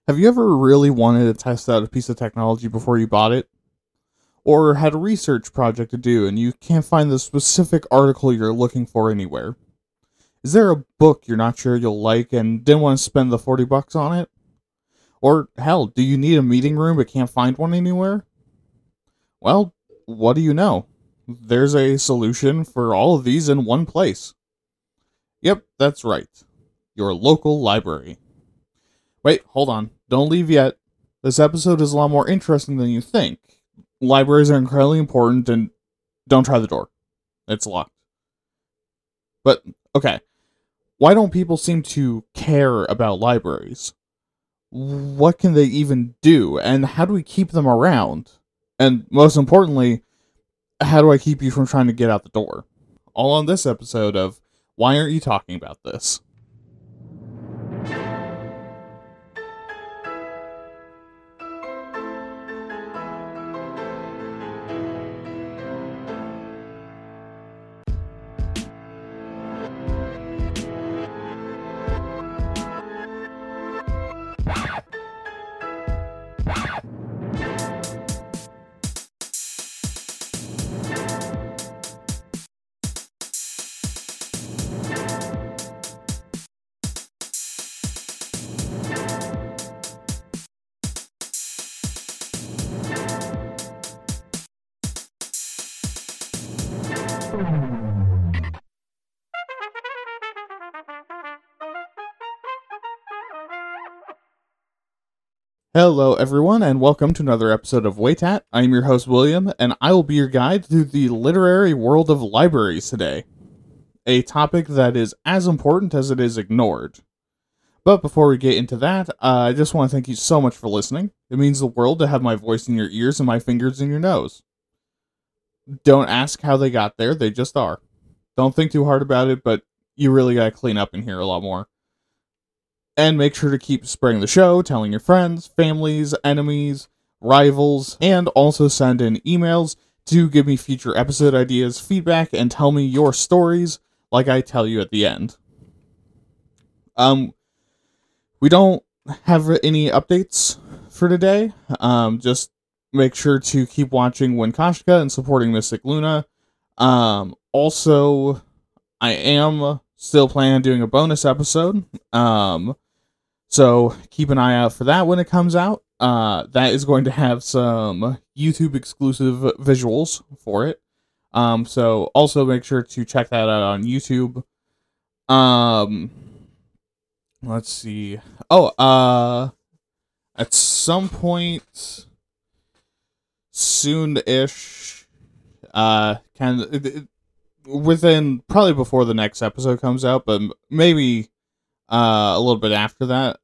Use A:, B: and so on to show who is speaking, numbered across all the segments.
A: Have you ever really wanted to test out a piece of technology before you bought it? Or had a research project to do and you can't find the specific article you're looking for anywhere? Is there a book you're not sure you'll like and didn't want to spend the 40 bucks on it? Or hell, do you need a meeting room but can't find one anywhere? Well, what do you know? There's a solution for all of these in one place. Yep, that's right. Your local library. Wait, hold on. Don't leave yet. This episode is a lot more interesting than you think. Libraries are incredibly important, and don't try the door. It's locked. But, okay. Why don't people seem to care about libraries? What can they even do, and how do we keep them around? And most importantly, how do I keep you from trying to get out the door? All on this episode of Why Aren't You Talking About This? Hello, everyone, and welcome to another episode of Waytat. I'm your host, William, and I will be your guide through the literary world of libraries today. A topic that is as important as it is ignored. But before we get into that, I just want to thank you so much for listening. It means the world to have my voice in your ears and my fingers in your nose. Don't ask how they got there, they just are. Don't think too hard about it, but you really gotta clean up in here a lot more. And make sure to keep spreading the show, telling your friends, families, enemies, rivals, and also send in emails to give me future episode ideas, feedback, and tell me your stories like I tell you at the end. We don't have any updates for today. Just make sure to keep watching Winkashka and supporting Mystic Luna. Also, I am still planning on doing a bonus episode. So keep an eye out for that when it comes out. That is going to have some YouTube exclusive visuals for it. So also make sure to check that out on YouTube. Let's see. At some point soon-ish, within probably before the next episode comes out, but maybe a little bit after that,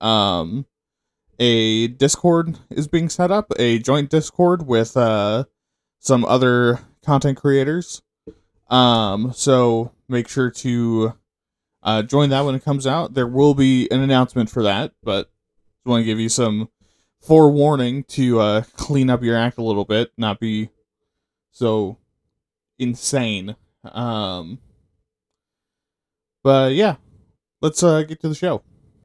A: a Discord is being set up, a joint Discord with some other content creators. So make sure to join that when it comes out. There will be an announcement for that, but I want to give you some forewarning to clean up your act a little bit, not be so insane. But yeah. Let's get to the show.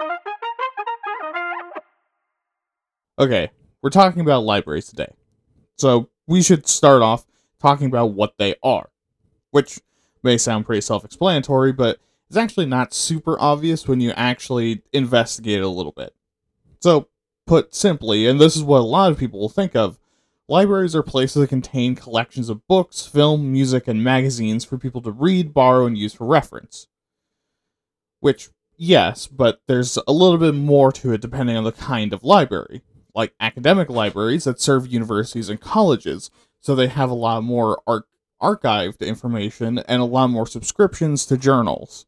A: Okay, we're talking about libraries today. So we should start off talking about what they are, which may sound pretty self-explanatory, but it's actually not super obvious when you actually investigate it a little bit. So, put simply, and this is what a lot of people will think of, libraries are places that contain collections of books, film, music, and magazines for people to read, borrow, and use for reference. Which, yes, but there's a little bit more to it depending on the kind of library. Like academic libraries that serve universities and colleges, so they have a lot more archived information and a lot more subscriptions to journals.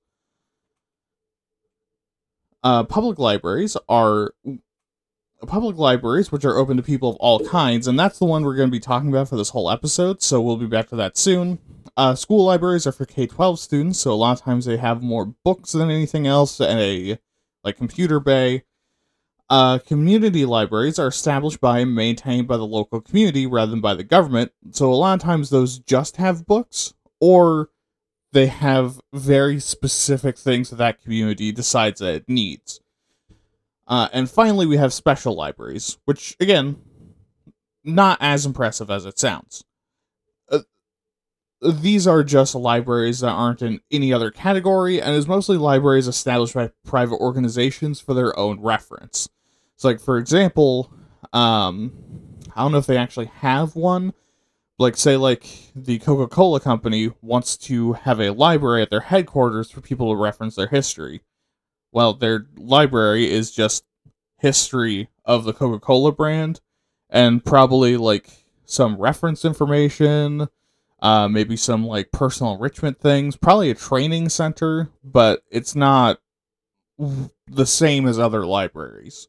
A: Public libraries, which are open to people of all kinds, and that's the one we're going to be talking about for this whole episode, so we'll be back to that soon. School libraries are for K-12 students, so a lot of times they have more books than anything else, and a computer bay. Community libraries are established by and maintained by the local community rather than by the government, so a lot of times those just have books, or they have very specific things that community decides that it needs. And finally, we have special libraries, which, again, not as impressive as it sounds. These are just libraries that aren't in any other category, and is mostly libraries established by private organizations for their own reference. So, like, for example, I don't know if they actually have one. Like, say, like, the Coca-Cola Company wants to have a library at their headquarters for people to reference their history. Well, their library is just history of the Coca-Cola brand, and probably, like, some reference information, maybe some, like, personal enrichment things, probably a training center, but it's not the same as other libraries.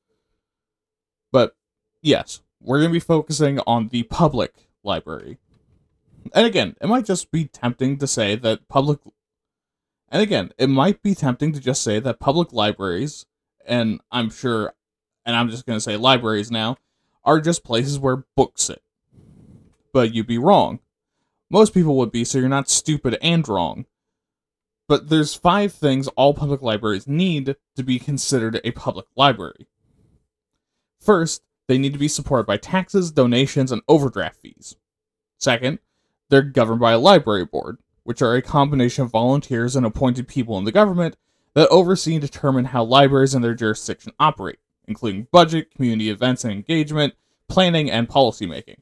A: But, yes, we're going to be focusing on the public library. And again, it might just be tempting to say that public... And again, it might be tempting to just say that public libraries, and I'm sure, and I'm just going to say libraries now, are just places where books sit. But you'd be wrong. Most people would be, so you're not stupid and wrong. But there's 5 things all public libraries need to be considered a public library. First, they need to be supported by taxes, donations, and overdraft fees. Second, they're governed by a library board, which are a combination of volunteers and appointed people in the government that oversee and determine how libraries in their jurisdiction operate, including budget, community events and engagement, planning, and policymaking.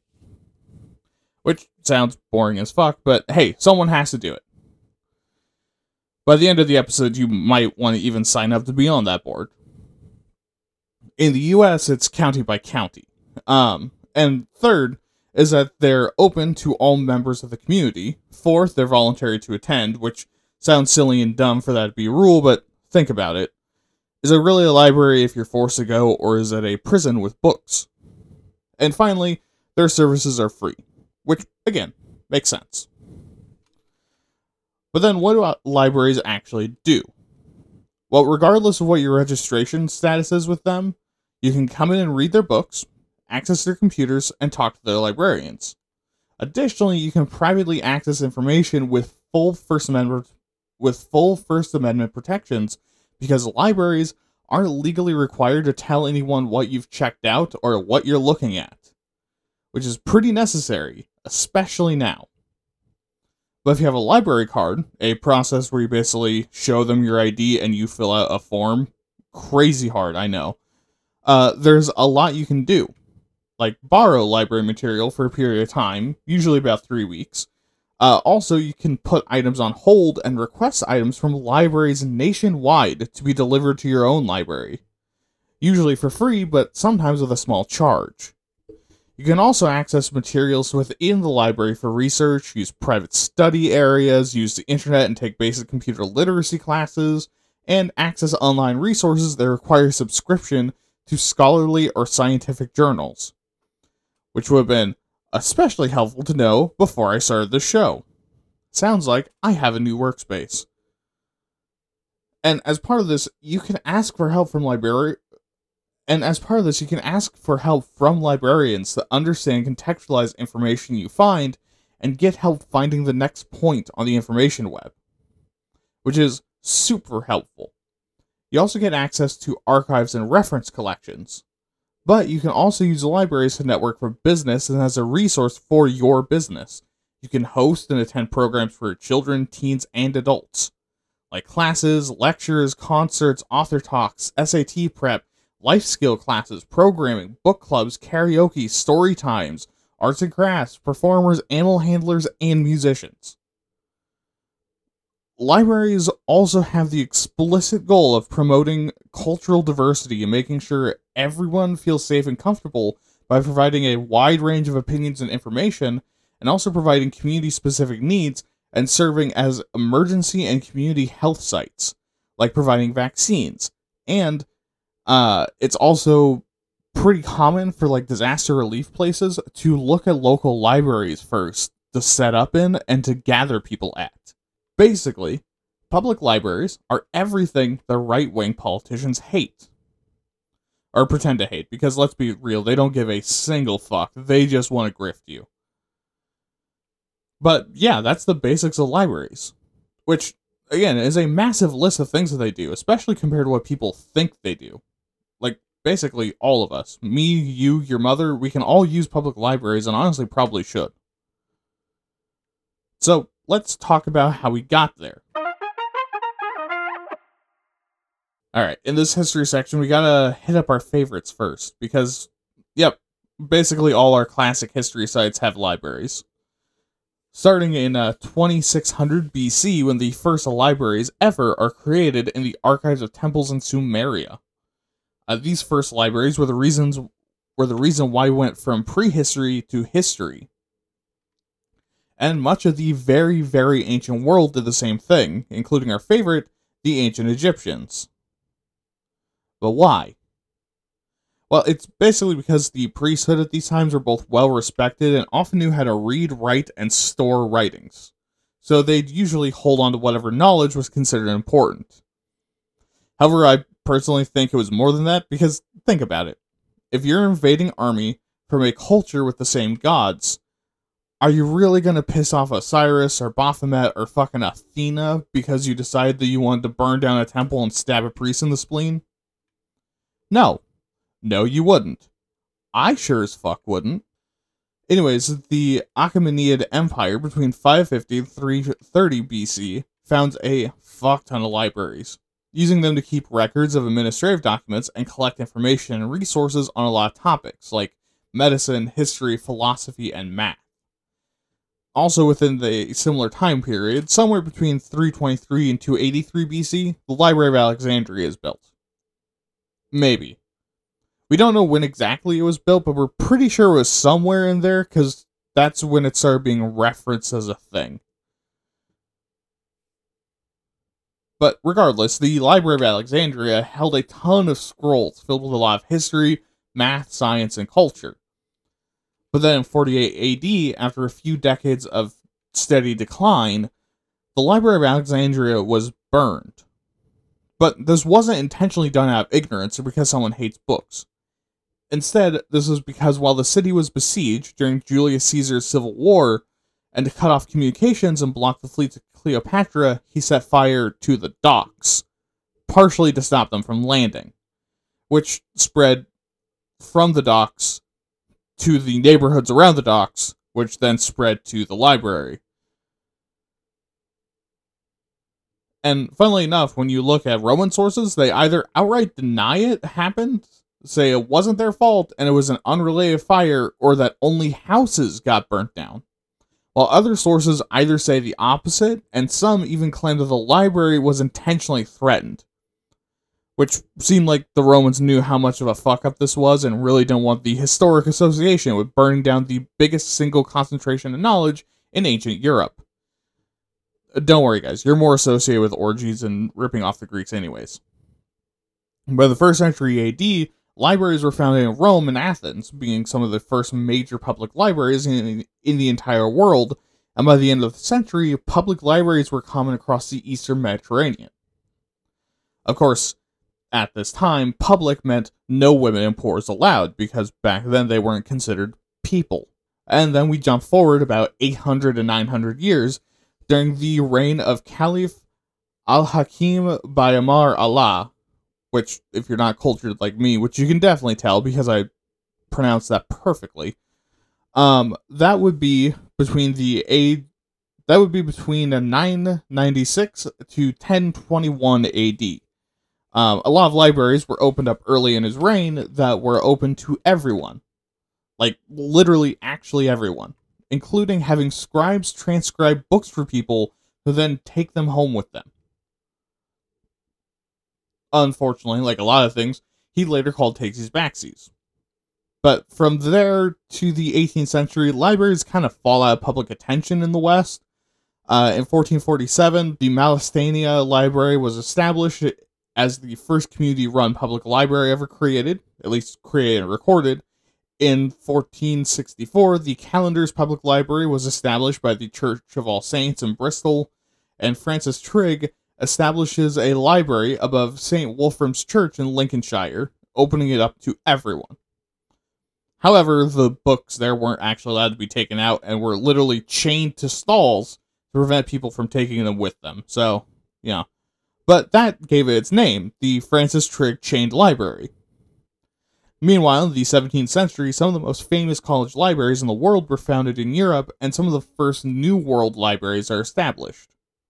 A: Which sounds boring as fuck, but hey, someone has to do it. By the end of the episode, you might want to even sign up to be on that board. In the US, it's county by county. And third is that they're open to all members of the community. Fourth, they're voluntary to attend, which sounds silly and dumb for that to be a rule, but think about it. Is it really a library if you're forced to go, or is it a prison with books? And finally, their services are free, which, again, makes sense. But then what do libraries actually do? Well, regardless of what your registration status is with them, you can come in and read their books, access their computers, and talk to their librarians. Additionally, you can privately access information with full First Amendment protections, because libraries aren't legally required to tell anyone what you've checked out or what you're looking at, which is pretty necessary, especially now. But if you have a library card, a process where you basically show them your ID and you fill out a form, crazy hard, I know, there's a lot you can do. Like borrow library material for a period of time, usually about 3 weeks. Also, you can put items on hold and request items from libraries nationwide to be delivered to your own library. Usually for free, but sometimes with a small charge. You can also access materials within the library for research, use private study areas, use the internet and take basic computer literacy classes, and access online resources that require subscription to scholarly or scientific journals, which would have been especially helpful to know before I started the show. Sounds like I have a new workspace. And as part of this, you can ask for help from librarians to understand and contextualize information you find and get help finding the next point on the information web, which is super helpful. You also get access to archives and reference collections, but you can also use the libraries to network for business and as a resource for your business. You can host and attend programs for children, teens, and adults, like classes, lectures, concerts, author talks, SAT prep, life skill classes, programming, book clubs, karaoke, story times, arts and crafts, performers, animal handlers, and musicians. Libraries also have the explicit goal of promoting cultural diversity and making sure everyone feels safe and comfortable by providing a wide range of opinions and information, and also providing community-specific needs and serving as emergency and community health sites, like providing vaccines. And it's also pretty common for like disaster relief places to look at local libraries first to set up in and to gather people at. Basically, public libraries are everything the right-wing politicians hate. Or pretend to hate, because let's be real, they don't give a single fuck. They just want to grift you. But yeah, that's the basics of libraries. Which, again, is a massive list of things that they do, especially compared to what people think they do. basically all of us, me, you, your mother, we can all use public libraries and honestly probably should. So let's talk about how we got there. Alright, in this history section, we gotta hit up our favorites first, because, yep, basically all our classic history sites have libraries. Starting in 2600 BC, when the first libraries ever are created in the archives of temples in Sumeria. These first libraries were the reason why we went from prehistory to history. And much of the very, very ancient world did the same thing, including our favorite, the ancient Egyptians. But why? Well, it's basically because the priesthood at these times were both well respected and often knew how to read, write, and store writings. So they'd usually hold on to whatever knowledge was considered important. However, I personally think it was more than that, because think about it. If you're an invading army from a culture with the same gods, are you really going to piss off Osiris or Baphomet or fucking Athena because you decided that you wanted to burn down a temple and stab a priest in the spleen? No. No, you wouldn't. I sure as fuck wouldn't. Anyways, the Achaemenid Empire between 550 and 330 BC found a fuck ton of libraries, using them to keep records of administrative documents and collect information and resources on a lot of topics, like medicine, history, philosophy, and math. Also within the similar time period, somewhere between 323 and 283 BC, the Library of Alexandria is built. Maybe. We don't know when exactly it was built, but we're pretty sure it was somewhere in there, because that's when it started being referenced as a thing. But regardless, the Library of Alexandria held a ton of scrolls filled with a lot of history, math, science, and culture. But then in 48 AD, after a few decades of steady decline, the Library of Alexandria was burned. But this wasn't intentionally done out of ignorance or because someone hates books. Instead, this was because while the city was besieged during Julius Caesar's civil war, and to cut off communications and block the fleets of Cleopatra, he set fire to the docks, partially to stop them from landing, which spread from the docks to the neighborhoods around the docks, which then spread to the library. And funnily enough, when you look at Roman sources, they either outright deny it happened, say it wasn't their fault and it was an unrelated fire, or that only houses got burnt down. While other sources either say the opposite, and some even claim that the library was intentionally threatened. Which seemed like the Romans knew how much of a fuck-up this was and really didn't want the historic association with burning down the biggest single concentration of knowledge in ancient Europe. Don't worry, guys, you're more associated with orgies and ripping off the Greeks anyways. By the 1st century AD, libraries were founded in Rome and Athens, being some of the first major public libraries in the entire world, and by the end of the century, public libraries were common across the eastern Mediterranean. Of course, at this time, public meant no women and poors allowed, because back then they weren't considered people. And then we jump forward about 800 to 900 years, during the reign of Caliph Al-Hakim Bayamar Allah, which, if you're not cultured like me, which you can definitely tell because I pronounced that perfectly, that would be between 996 to 1021 AD. A lot of libraries were opened up early in his reign that were open to everyone. Like, literally, actually everyone. Including having scribes transcribe books for people who then take them home with them. Unfortunately, like a lot of things, he later called takesies backsies. But from there to the 18th century, libraries kind of fall out of public attention in the West. In 1447, the Malastania Library was established as the first community-run public library ever created, at least created and recorded. In 1464, the Calendars Public Library was established by the Church of All Saints in Bristol, and Francis Trigg establishes a library above St. Wolfram's Church in Lincolnshire, opening it up to everyone. However, the books there weren't actually allowed to be taken out and were literally chained to stalls to prevent people from taking them with them. So, yeah. But that gave it its name, the Francis Trigg Chained Library. Meanwhile, in the 17th century, some of the most famous college libraries in the world were founded in Europe, and some of the first New World libraries are established.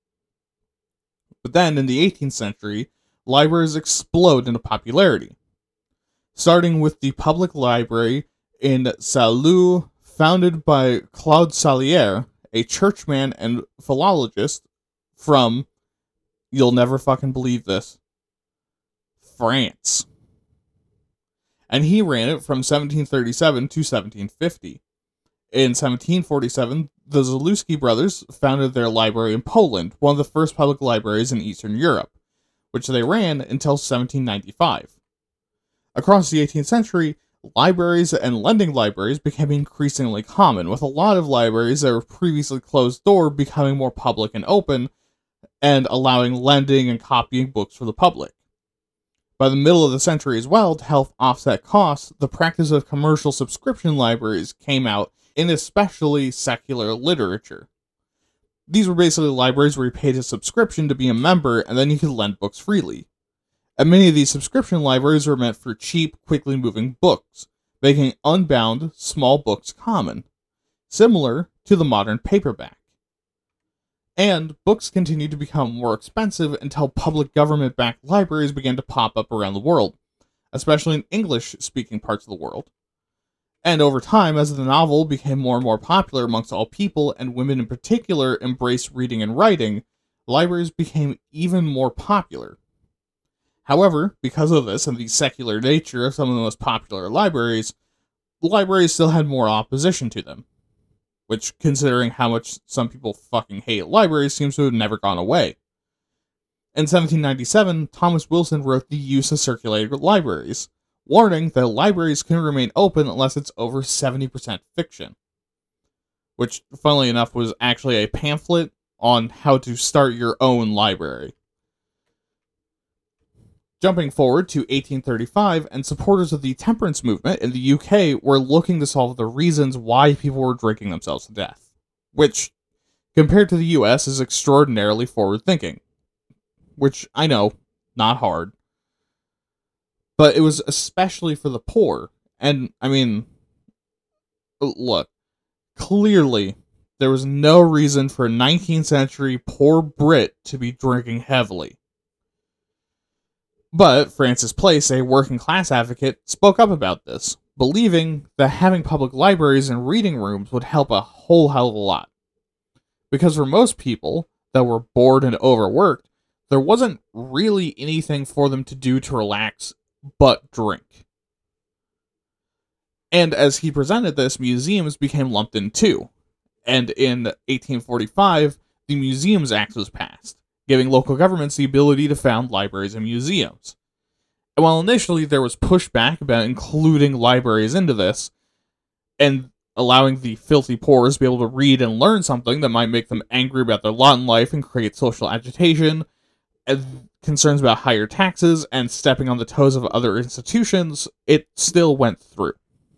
A: But then, in the 18th century, libraries explode into popularity, starting with the public library in Saint-Lô, founded by Claude Salier, a churchman and philologist from, you'll never fucking believe this, France. And he ran it from 1737 to 1750. In 1747, the Zaluski brothers founded their library in Poland, one of the first public libraries in Eastern Europe, which they ran until 1795. Across the 18th century, libraries and lending libraries became increasingly common, with a lot of libraries that were previously closed door becoming more public and open, and allowing lending and copying books for the public. By the middle of the century as well, to help offset costs, the practice of commercial subscription libraries came out in especially secular literature. These were basically libraries where you paid a subscription to be a member, and then you could lend books freely. And many of these subscription libraries were meant for cheap, quickly moving books, making unbound, small books common, similar to the modern paperback. And books continued to become more expensive until public government-backed libraries began to pop up around the world, especially in English-speaking parts of the world. And over time, as the novel became more and more popular amongst all people, and women in particular embraced reading and writing, libraries became even more popular. However, because of this and the secular nature of some of the most popular libraries still had more opposition to them. Which, considering how much some people fucking hate libraries, seems to have never gone away. In 1797, Thomas Wilson wrote The Use of Circulated Libraries, warning that libraries can remain open unless it's over 70% fiction. Which, funnily enough, was actually a pamphlet on how to start your own library. Jumping forward to 1835, and supporters of the temperance movement in the UK were looking to solve the reasons why people were drinking themselves to death, which, compared to the US, is extraordinarily forward-thinking. Which, I know, not hard. But it was especially for the poor, and, I mean, look, clearly, there was no reason for a 19th century poor Brit to be drinking heavily. But Francis Place, a working class advocate, spoke up about this, believing that having public libraries and reading rooms would help a whole hell of a lot. Because for most people that were bored and overworked, there wasn't really anything for them to do to relax but drink. And as he presented this, museums became lumped in too. And in 1845, the Museums Act was passed, giving local governments the ability to found libraries and museums. And while initially there was pushback about including libraries into this, and allowing the filthy poor to be able to read and learn something that might make them angry about their lot in life and create social agitation, and concerns about higher taxes and stepping on the toes of other institutions, it still went through.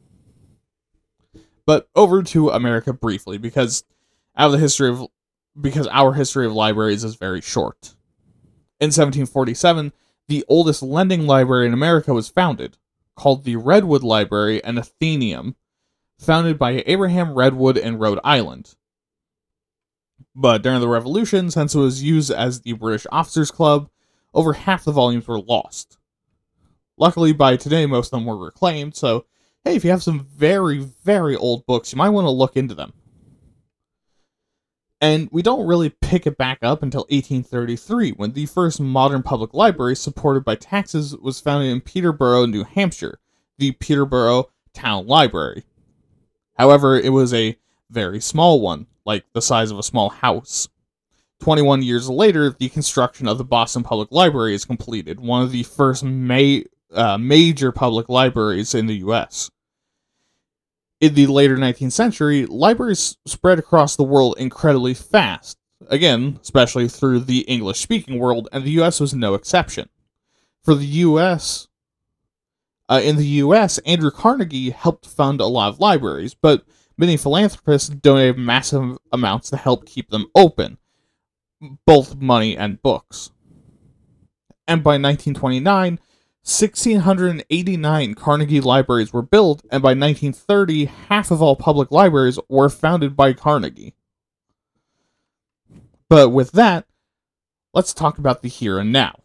A: But over to America briefly, because our history of libraries is very short. In 1747, the oldest lending library in America was founded, called the Redwood Library and Athenaeum, founded by Abraham Redwood in Rhode Island. But during the Revolution, since it was used as the British Officers' Club, over half the volumes were lost. Luckily, by today, most of them were reclaimed, so hey, if you have some very, very old books, you might want to look into them. And we don't really pick it back up until 1833, when the first modern public library supported by taxes was founded in Peterborough, New Hampshire, the Peterborough Town Library. However, it was a very small one, like the size of a small house. 21 years later, the construction of the Boston Public Library is completed, one of the first major public libraries in the U.S. In the later 19th century, libraries spread across the world incredibly fast, again, especially through the English-speaking world, and the U.S. was no exception. For the U.S., in the U.S., Andrew Carnegie helped fund a lot of libraries, but many philanthropists donated massive amounts to help keep them open, both money and books. And by 1929, 1,689 Carnegie libraries were built, and by 1930, half of all public libraries were founded by Carnegie. But with that, let's talk about the here and now.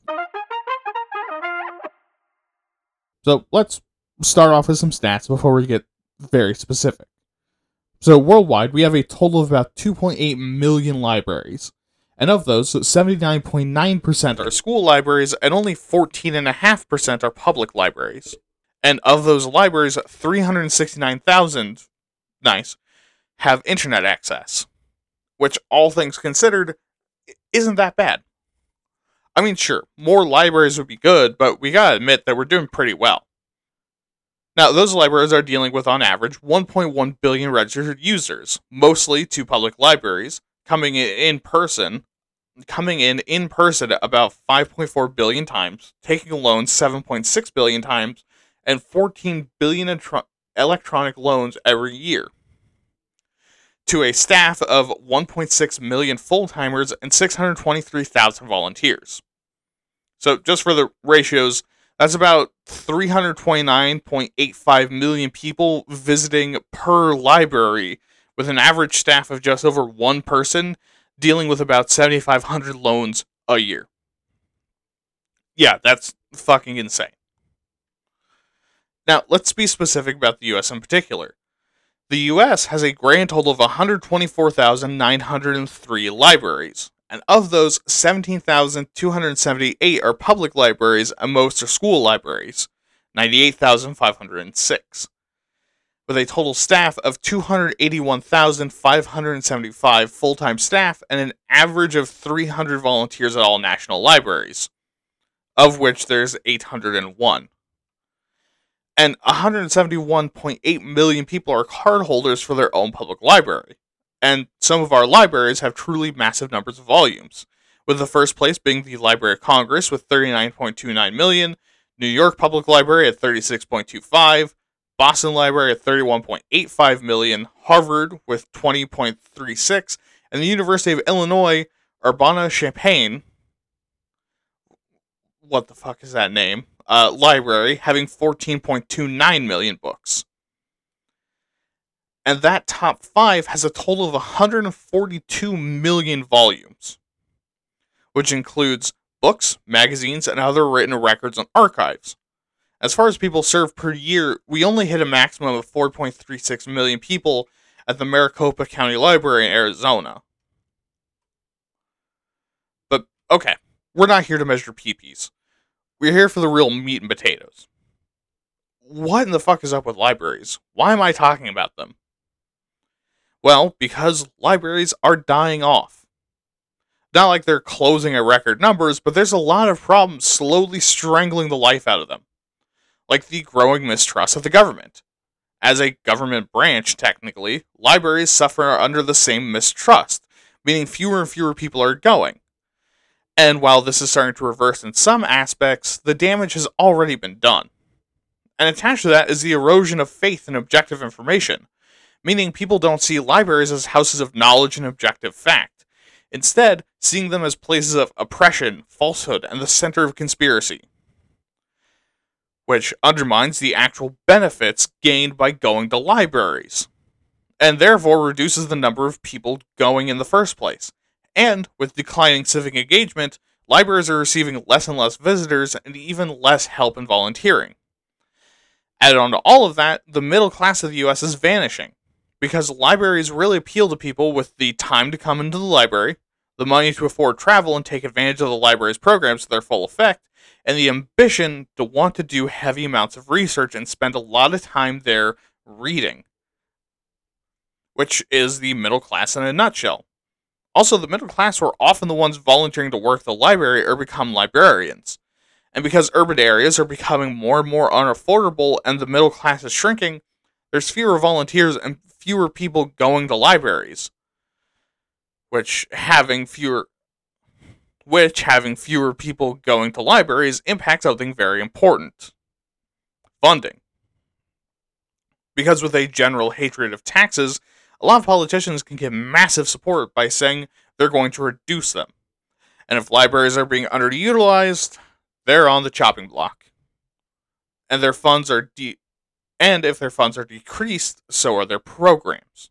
A: So let's start off with some stats before we get very specific. So worldwide, we have a total of about 2.8 million libraries. And of those, 79.9% are school libraries and only 14.5% are public libraries. And of those libraries, 369,000, nice, have internet access. Which, all things considered, isn't that bad. I mean, sure, more libraries would be good, but we gotta admit that we're doing pretty well. Now, those libraries are dealing with, on average, 1.1 billion registered users, mostly to public libraries, coming in person about 5.4 billion times, taking loans 7.6 billion times, and 14 billion electronic loans every year, to a staff of 1.6 million full-timers and 623,000 volunteers. So, just for the ratios, that's about 329.85 million people visiting per library, with an average staff of just over one person, dealing with about 7,500 loans a year. Yeah, that's fucking insane. Now, let's be specific about the US in particular. The US has a grand total of 124,903 libraries, and of those, 17,278 are public libraries and most are school libraries, 98,506. With a total staff of 281,575 full-time staff and an average of 300 volunteers at all national libraries, of which there's 801. And 171.8 million people are cardholders for their own public library. And some of our libraries have truly massive numbers of volumes, with the first place being the Library of Congress with 39.29 million, New York Public Library at 36.25, Boston Library at 31.85 million, Harvard with 20.36, and the University of Illinois Urbana-Champaign, what the fuck is that name? Library, having 14.29 million books. And that top 5 has a total of 142 million volumes, which includes books, magazines, and other written records and archives. As far as people served per year, we only hit a maximum of 4.36 million people at the Maricopa County Library in Arizona. But, okay, we're not here to measure peepees. We're here for the real meat and potatoes. What in the fuck is up with libraries? Why am I talking about them? Well, because libraries are dying off. Not like they're closing at record numbers, but there's a lot of problems slowly strangling the life out of them. Like the growing mistrust of the government. As a government branch, technically, libraries suffer under the same mistrust, meaning fewer and fewer people are going. And while this is starting to reverse in some aspects, the damage has already been done. And attached to that is the erosion of faith in objective information, meaning people don't see libraries as houses of knowledge and objective fact, instead seeing them as places of oppression, falsehood, and the center of conspiracy, which undermines the actual benefits gained by going to libraries, and therefore reduces the number of people going in the first place. And with declining civic engagement, libraries are receiving less and less visitors and even less help in volunteering. Added on to all of that, the middle class of the US is vanishing, because libraries really appeal to people with the time to come into the library, the money to afford travel and take advantage of the library's programs to their full effect, and the ambition to want to do heavy amounts of research and spend a lot of time there reading. Which is the middle class in a nutshell. Also, the middle class were often the ones volunteering to work at the library or become librarians. And because urban areas are becoming more and more unaffordable and the middle class is shrinking, there's fewer volunteers and fewer people going to libraries. Which having fewer people going to libraries impacts something very important. Funding. Because with a general hatred of taxes, a lot of politicians can get massive support by saying they're going to reduce them. And if libraries are being underutilized, they're on the chopping block. and their funds are and if their funds are decreased, so are their programs.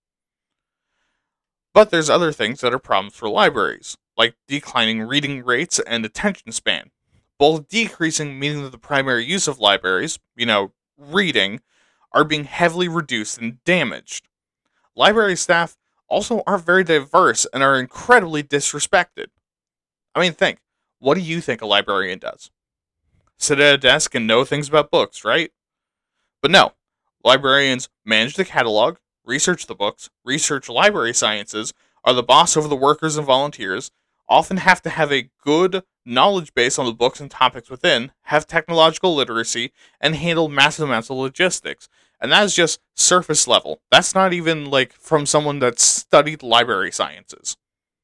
A: But there's other things that are problems for libraries, like declining reading rates and attention span, both decreasing, meaning that the primary use of libraries, reading, are being heavily reduced and damaged. Library staff also aren't very diverse and are incredibly disrespected. I mean, think. What do you think a librarian does? Sit at a desk and know things about books, right? But no. Librarians manage the catalog, research the books, research library sciences, are the boss over the workers and volunteers, often have to have a good knowledge base on the books and topics within, have technological literacy, and handle massive amounts of logistics. And that is just surface level. That's not even from someone that's studied library sciences.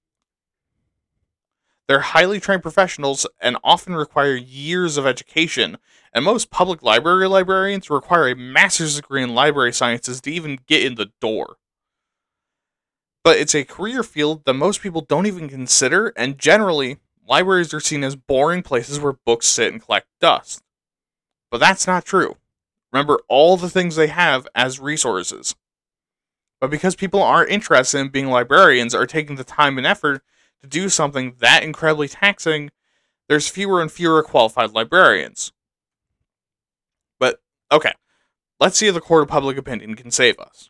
A: They're highly trained professionals and often require years of education, and most public library librarians require a master's degree in library sciences to even get in the door. But it's a career field that most people don't even consider, and generally, libraries are seen as boring places where books sit and collect dust. But that's not true. Remember all the things they have as resources. But because people aren't interested in being librarians or taking the time and effort to do something that incredibly taxing, there's fewer and fewer qualified librarians. But, okay, let's see if the court of public opinion can save us.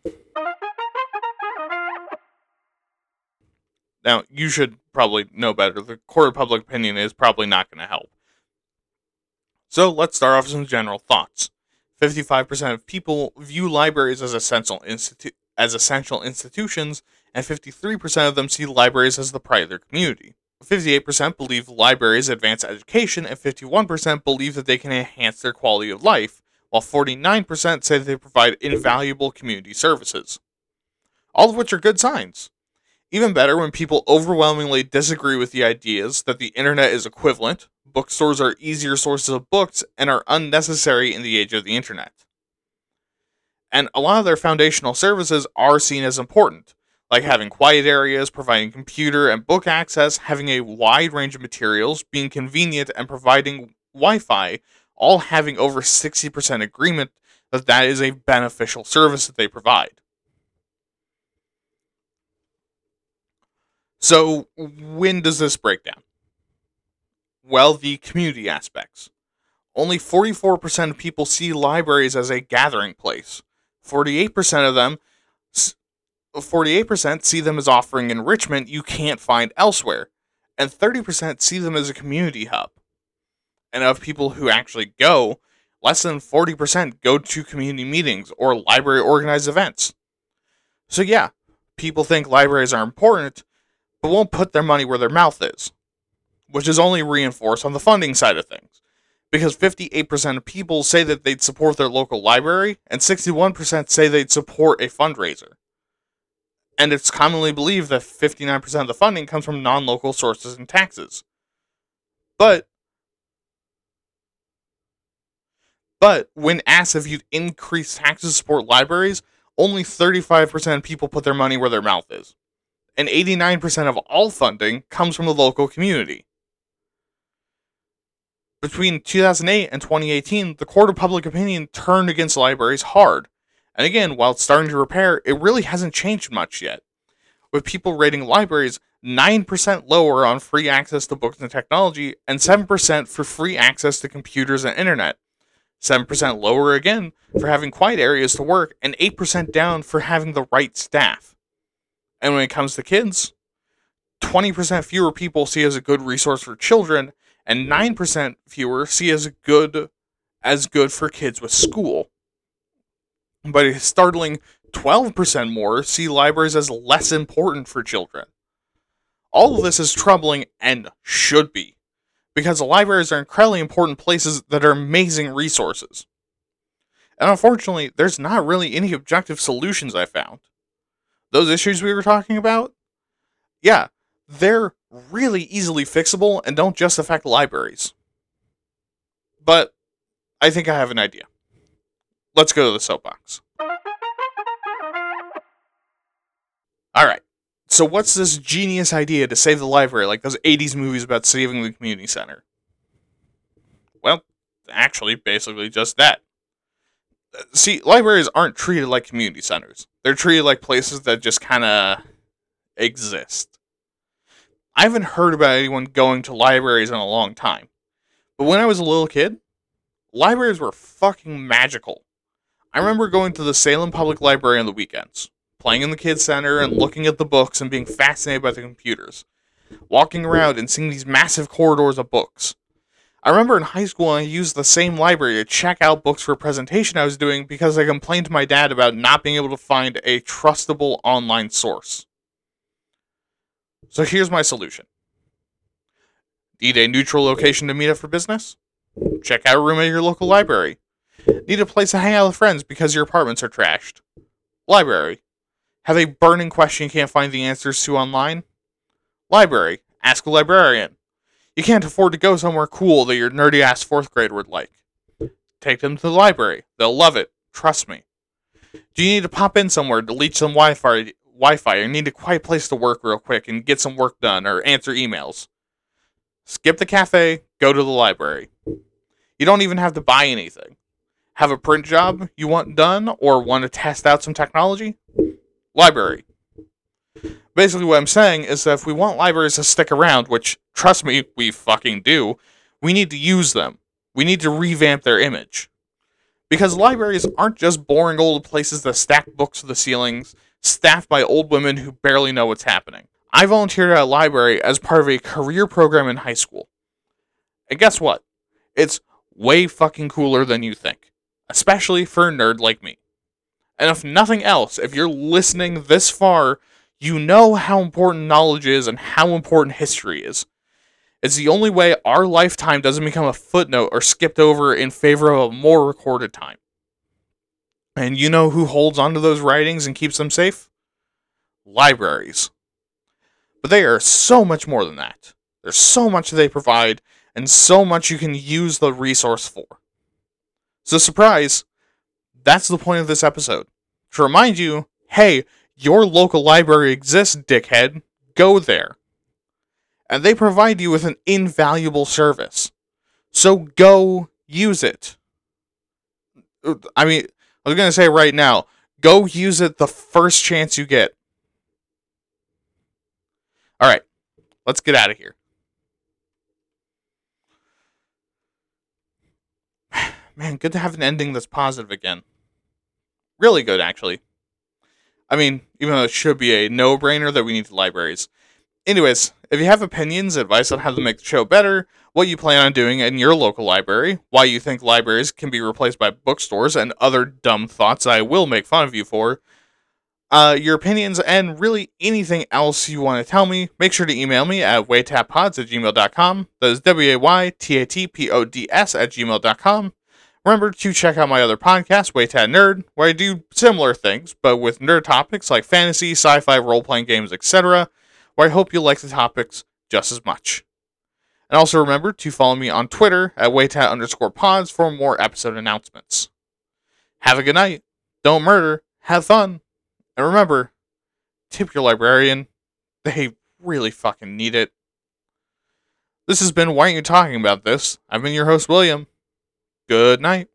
A: Now, you should probably know better. The court of public opinion is probably not going to help. So, let's start off with some general thoughts. 55% of people view libraries as essential institutions, and 53% of them see libraries as the pride of their community. 58% believe libraries advance education, and 51% believe that they can enhance their quality of life, while 49% say that they provide invaluable community services. All of which are good signs. Even better when people overwhelmingly disagree with the ideas that the internet is equivalent, bookstores are easier sources of books, and are unnecessary in the age of the internet. And a lot of their foundational services are seen as important, like having quiet areas, providing computer and book access, having a wide range of materials, being convenient, and providing Wi-Fi, all having over 60% agreement that that is a beneficial service that they provide. So, when does this break down? Well, the community aspects. Only 44% of people see libraries as a gathering place. 48% of them 48% see them as offering enrichment you can't find elsewhere, and 30% see them as a community hub. And of people who actually go, less than 40% go to community meetings or library organized events. So yeah, people think libraries are important, but won't put their money where their mouth is, which is only reinforced on the funding side of things, because 58% of people say that they'd support their local library, and 61% say they'd support a fundraiser. And it's commonly believed that 59% of the funding comes from non-local sources and taxes. But when asked if you'd increase taxes to support libraries, only 35% of people put their money where their mouth is. And 89% of all funding comes from the local community. Between 2008 and 2018, the court of public opinion turned against libraries hard. And again, while it's starting to repair, it really hasn't changed much yet, with people rating libraries 9% lower on free access to books and technology, and 7% for free access to computers and internet. 7% lower again for having quiet areas to work, and 8% down for having the right staff. And when it comes to kids, 20% fewer people see as a good resource for children, and 9% fewer see as good for kids with school. But a startling 12% more see libraries as less important for children. All of this is troubling and should be, because libraries are incredibly important places that are amazing resources. And unfortunately, there's not really any objective solutions I found. Those issues we were talking about? Yeah, they're really easily fixable and don't just affect libraries. But I think I have an idea. Let's go to the soapbox. Alright, so what's this genius idea to save the library, like those 80s movies about saving the community center? Well, actually basically just that. See, libraries aren't treated like community centers. They're treated like places that just kind of exist. I haven't heard about anyone going to libraries in a long time. But when I was a little kid, libraries were fucking magical. I remember going to the Salem Public Library on the weekends, playing in the kids' center and looking at the books and being fascinated by the computers, walking around and seeing these massive corridors of books. I remember in high school I used the same library to check out books for a presentation I was doing because I complained to my dad about not being able to find a trustable online source. So here's my solution. Need a neutral location to meet up for business? Check out a room at your local library. Need a place to hang out with friends because your apartments are trashed? Library. Have a burning question you can't find the answers to online? Library. Ask a librarian. You can't afford to go somewhere cool that your nerdy-ass 4th grader would like. Take them to the library. They'll love it. Trust me. Do you need to pop in somewhere to leech some Wi-Fi or need a quiet place to work real quick and get some work done or answer emails? Skip the cafe, go to the library. You don't even have to buy anything. Have a print job you want done or want to test out some technology? Library. Basically what I'm saying is that if we want libraries to stick around, which, trust me, we fucking do, we need to use them. We need to revamp their image. Because libraries aren't just boring old places that stack books to the ceilings, staffed by old women who barely know what's happening. I volunteered at a library as part of a career program in high school. And guess what? It's way fucking cooler than you think. Especially for a nerd like me. And if nothing else, if you're listening this far, you know how important knowledge is and how important history is. It's the only way our lifetime doesn't become a footnote or skipped over in favor of a more recorded time. And you know who holds onto those writings and keeps them safe? Libraries. But they are so much more than that. There's so much they provide, and so much you can use the resource for. So surprise, that's the point of this episode. To remind you, hey, your local library exists, dickhead. Go there. And they provide you with an invaluable service. So go use it. I mean, I was going to say right now, go use it the first chance you get. Alright, let's get out of here. Man, good to have an ending that's positive again. Really good, actually. I mean, even though it should be a no-brainer that we need libraries. Anyways, if you have opinions, advice on how to make the show better, what you plan on doing in your local library, why you think libraries can be replaced by bookstores, and other dumb thoughts I will make fun of you for, your opinions, and really anything else you want to tell me, make sure to email me at waytatpods@gmail.com. That is waytatpods@gmail.com. Remember to check out my other podcast, Waytat Nerd, where I do similar things, but with nerd topics like fantasy, sci-fi, role-playing games, etc., where I hope you'll like the topics just as much. And also remember to follow me on Twitter at waytat_pods for more episode announcements. Have a good night. Don't murder. Have fun. And remember, tip your librarian. They really fucking need it. This has been Why Aren't You Talking About This? I've been your host, William. Good night.